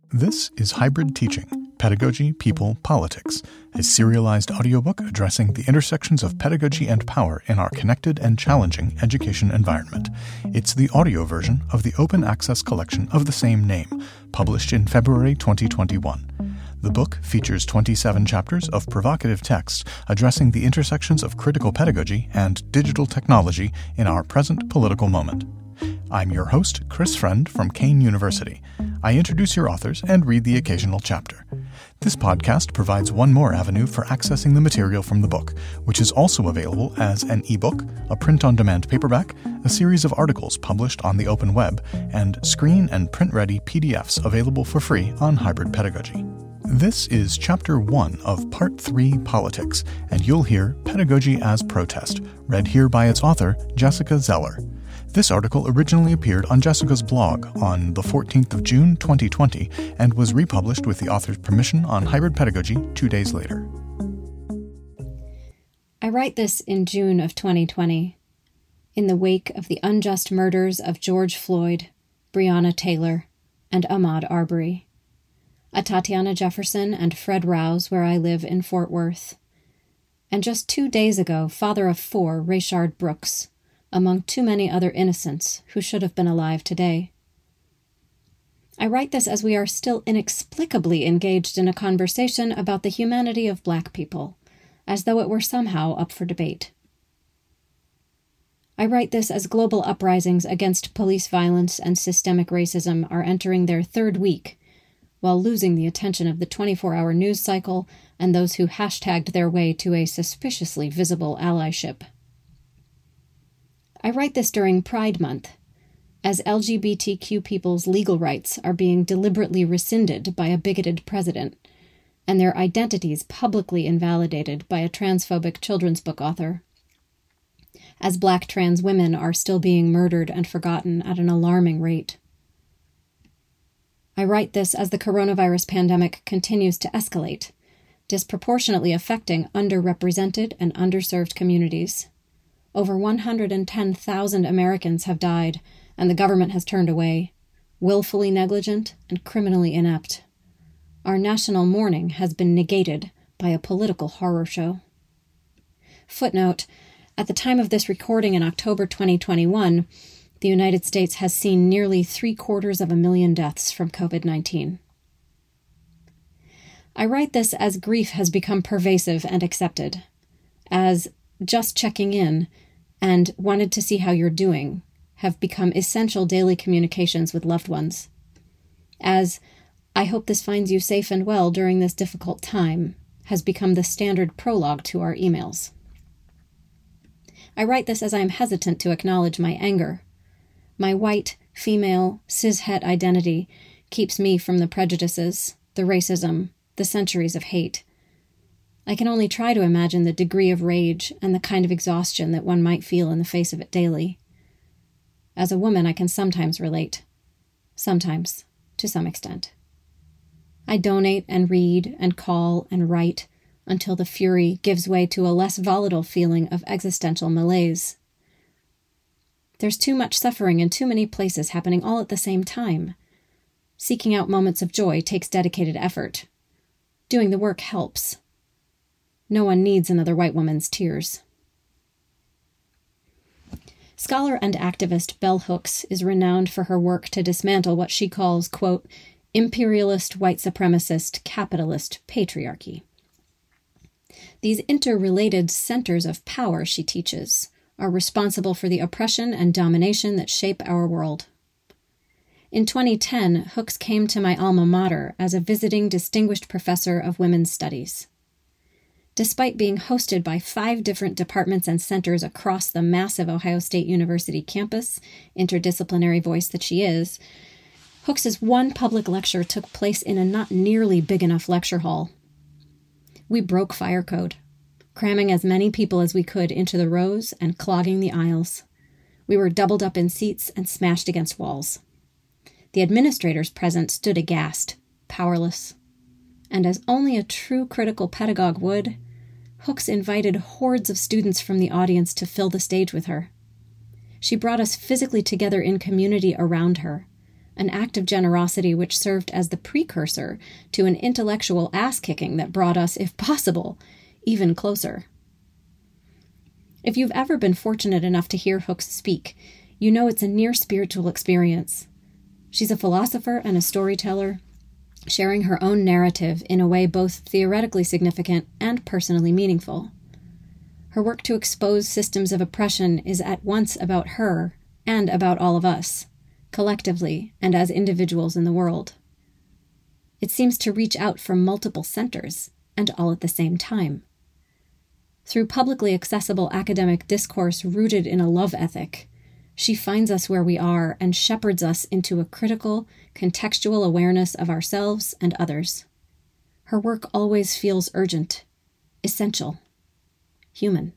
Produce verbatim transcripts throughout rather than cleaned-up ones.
This is Hybrid Teaching, Pedagogy, People, Politics, a serialized audiobook addressing the intersections of pedagogy and power in our connected and challenging education environment. It's the audio version of the open access collection of the same name, published in February twenty twenty-one. The book features twenty-seven chapters of provocative text addressing the intersections of critical pedagogy and digital technology in our present political moment. I'm your host, Chris Friend from Kean University. I introduce your authors and read the occasional chapter. This podcast provides one more avenue for accessing the material from the book, which is also available as an ebook, a print-on-demand paperback, a series of articles published on the open web, and screen and print-ready P D Fs available for free on Hybrid Pedagogy. This is Chapter one of Part three, Politics, and you'll hear Pedagogy as Protest, read here by its author, Jessica Zeller. This article originally appeared on Jessica's blog on the fourteenth of June twenty twenty and was republished with the author's permission on Hybrid Pedagogy two days later. I write this in June of twenty twenty, in the wake of the unjust murders of George Floyd, Breonna Taylor, and Ahmaud Arbery, Atatiana Jefferson and Fred Rouse, where I live in Fort Worth, and just two days ago, father of four, Rayshard Brooks, among too many other innocents who should have been alive today. I write this as we are still inexplicably engaged in a conversation about the humanity of Black people, as though it were somehow up for debate. I write this as global uprisings against police violence and systemic racism are entering their third week, while losing the attention of the twenty-four hour news cycle and those who hashtagged their way to a suspiciously visible allyship. I write this during Pride Month, as L G B T Q people's legal rights are being deliberately rescinded by a bigoted president, and their identities publicly invalidated by a transphobic children's book author, as Black trans women are still being murdered and forgotten at an alarming rate. I write this as the coronavirus pandemic continues to escalate, disproportionately affecting underrepresented and underserved communities. Over one hundred ten thousand Americans have died, and the government has turned away, willfully negligent and criminally inept. Our national mourning has been negated by a political horror show. Footnote: at the time of this recording in October twenty twenty-one, the United States has seen nearly three-quarters of a million deaths from covid nineteen. I write this as grief has become pervasive and accepted, as just checking in and wanted to see how you're doing have become essential daily communications with loved ones, as I hope this finds you safe and well during this difficult time has become the standard prologue to our emails. I write this as I am hesitant to acknowledge my anger. My white, female, cishet identity keeps me from the prejudices, the racism, the centuries of hate. I can only try to imagine the degree of rage and the kind of exhaustion that one might feel in the face of it daily. As a woman, I can sometimes relate. Sometimes, to some extent. I donate and read and call and write until the fury gives way to a less volatile feeling of existential malaise. There's too much suffering in too many places happening all at the same time. Seeking out moments of joy takes dedicated effort. Doing the work helps. No one needs another white woman's tears. Scholar and activist Bell Hooks is renowned for her work to dismantle what she calls, quote, imperialist, white supremacist, capitalist patriarchy. These interrelated centers of power, she teaches, are responsible for the oppression and domination that shape our world. In twenty ten, Hooks came to my alma mater as a visiting distinguished professor of women's studies. Despite being hosted by five different departments and centers across the massive Ohio State University campus, interdisciplinary voice that she is, Hooks's one public lecture took place in a not nearly big enough lecture hall. We broke fire code, cramming as many people as we could into the rows and clogging the aisles. We were doubled up in seats and smashed against walls. The administrators present stood aghast, powerless. And as only a true critical pedagogue would, Hooks invited hordes of students from the audience to fill the stage with her. She brought us physically together in community around her, an act of generosity which served as the precursor to an intellectual ass-kicking that brought us, if possible, even closer. If you've ever been fortunate enough to hear Hooks speak, you know it's a near-spiritual experience. She's a philosopher and a storyteller, sharing her own narrative in a way both theoretically significant and personally meaningful. Her work to expose systems of oppression is at once about her and about all of us, collectively and as individuals in the world. It seems to reach out from multiple centers, and all at the same time. Through publicly accessible academic discourse rooted in a love ethic, she finds us where we are and shepherds us into a critical, contextual awareness of ourselves and others. Her work always feels urgent, essential, human.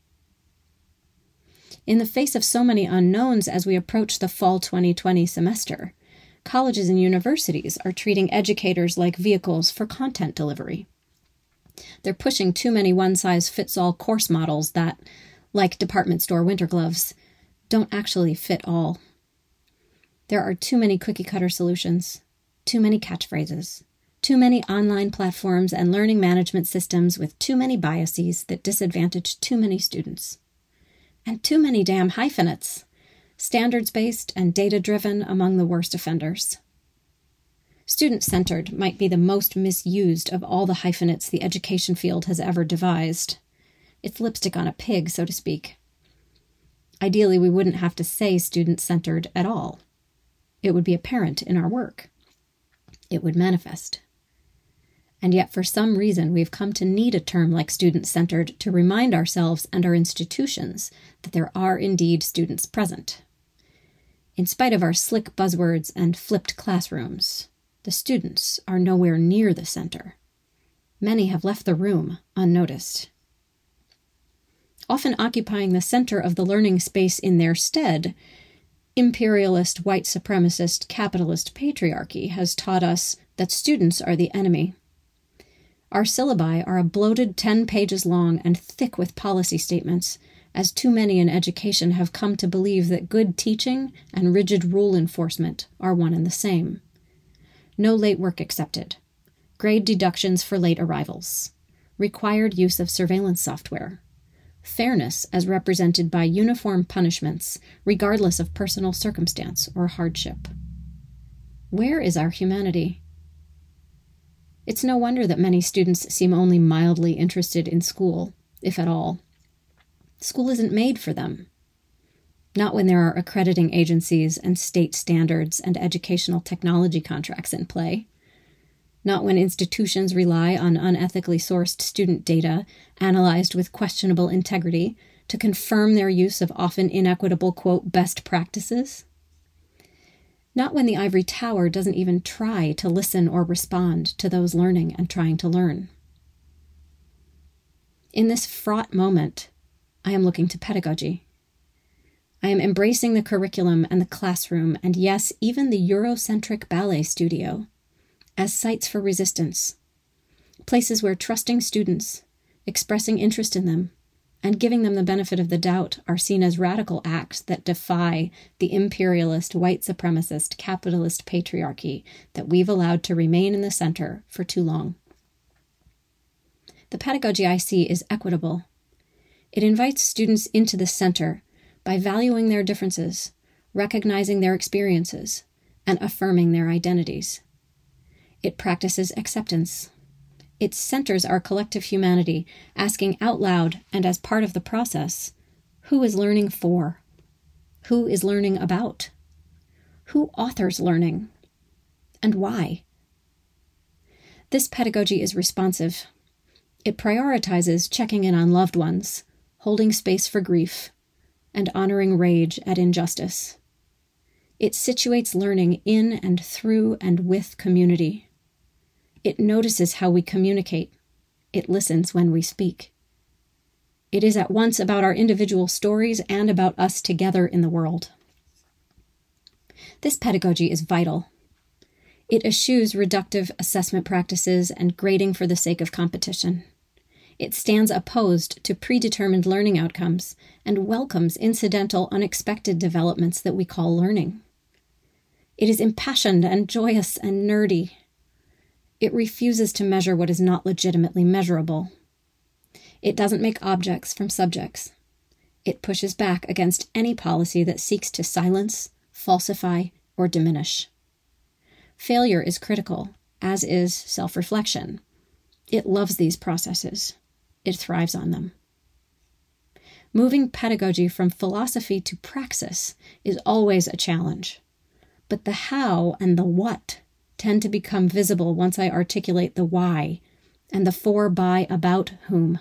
In the face of so many unknowns as we approach the fall twenty twenty semester, colleges and universities are treating educators like vehicles for content delivery. They're pushing too many one-size-fits-all course models that, like department store winter gloves, don't actually fit all. There are too many cookie-cutter solutions, too many catchphrases, too many online platforms and learning management systems with too many biases that disadvantage too many students. And too many damn hyphenates, standards-based and data-driven among the worst offenders. Student-centered might be the most misused of all the hyphenates the education field has ever devised. It's lipstick on a pig, so to speak. Ideally, we wouldn't have to say student-centered at all. It would be apparent in our work. It would manifest. And yet, for some reason, we've come to need a term like student-centered to remind ourselves and our institutions that there are indeed students present. In spite of our slick buzzwords and flipped classrooms, the students are nowhere near the center. Many have left the room unnoticed. Often occupying the center of the learning space in their stead, imperialist, white supremacist, capitalist patriarchy has taught us that students are the enemy. Our syllabi are a bloated ten pages long and thick with policy statements, as too many in education have come to believe that good teaching and rigid rule enforcement are one and the same. No late work accepted. Grade deductions for late arrivals. Required use of surveillance software. Fairness as represented by uniform punishments, regardless of personal circumstance or hardship. Where is our humanity? It's no wonder that many students seem only mildly interested in school, if at all. School isn't made for them. Not when there are accrediting agencies and state standards and educational technology contracts in play. Not when institutions rely on unethically sourced student data, analyzed with questionable integrity, to confirm their use of often inequitable, quote, best practices. Not when the ivory tower doesn't even try to listen or respond to those learning and trying to learn. In this fraught moment, I am looking to pedagogy. I am embracing the curriculum and the classroom, and yes, even the Eurocentric ballet studio, as sites for resistance, places where trusting students, expressing interest in them, and giving them the benefit of the doubt are seen as radical acts that defy the imperialist, white supremacist, capitalist patriarchy that we've allowed to remain in the center for too long. The pedagogy I see is equitable. It invites students into the center by valuing their differences, recognizing their experiences, and affirming their identities. It practices acceptance. It centers our collective humanity, asking out loud and as part of the process, who is learning for? Who is learning about? Who authors learning? And why? This pedagogy is responsive. It prioritizes checking in on loved ones, holding space for grief, and honoring rage at injustice. It situates learning in and through and with community. It notices how we communicate. It listens when we speak. It is at once about our individual stories and about us together in the world. This pedagogy is vital. It eschews reductive assessment practices and grading for the sake of competition. It stands opposed to predetermined learning outcomes and welcomes incidental, unexpected developments that we call learning. It is impassioned and joyous and nerdy. It refuses to measure what is not legitimately measurable. It doesn't make objects from subjects. It pushes back against any policy that seeks to silence, falsify, or diminish. Failure is critical, as is self-reflection. It loves these processes. It thrives on them. Moving pedagogy from philosophy to praxis is always a challenge. But the how and the what tend to become visible once I articulate the why and the for, by, about whom.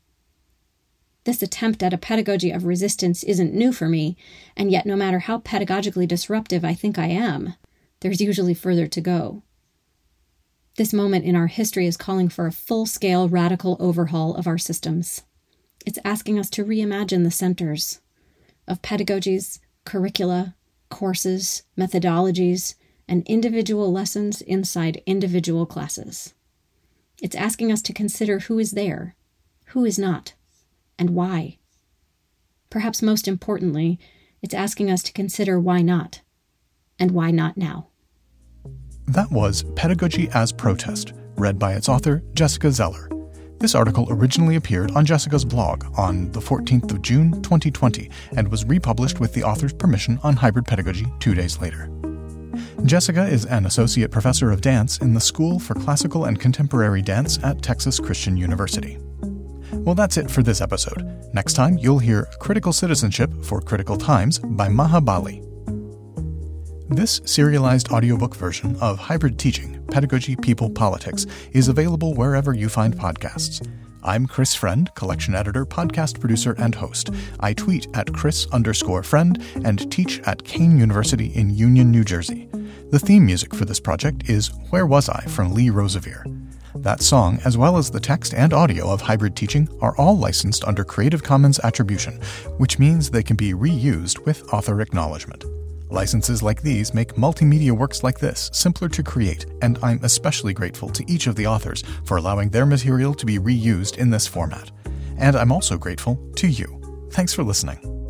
This attempt at a pedagogy of resistance isn't new for me, and yet no matter how pedagogically disruptive I think I am, there's usually further to go. This moment in our history is calling for a full-scale radical overhaul of our systems. It's asking us to reimagine the centers of pedagogies, curricula, courses, methodologies, and individual lessons inside individual classes. It's asking us to consider who is there, who is not, and why. Perhaps most importantly, it's asking us to consider why not, and why not now. That was Pedagogy as Protest, read by its author, Jessica Zeller. This article originally appeared on Jessica's blog on the fourteenth of June, twenty twenty, and was republished with the author's permission on Hybrid Pedagogy two days later. Jessica is an associate professor of dance in the School for Classical and Contemporary Dance at Texas Christian University. Well, that's it for this episode. Next time, you'll hear Critical Citizenship for Critical Times by Maha Bali. This serialized audiobook version of Hybrid Teaching, Pedagogy, People, Politics is available wherever you find podcasts. I'm Chris Friend, collection editor, podcast producer, and host. I tweet at Chris underscore friend and teach at Kane University in Union, New Jersey. The theme music for this project is Where Was I from Lee Rosevere. That song, as well as the text and audio of Hybrid Teaching, are all licensed under Creative Commons Attribution, which means they can be reused with author acknowledgement. Licenses like these make multimedia works like this simpler to create, and I'm especially grateful to each of the authors for allowing their material to be reused in this format. And I'm also grateful to you. Thanks for listening.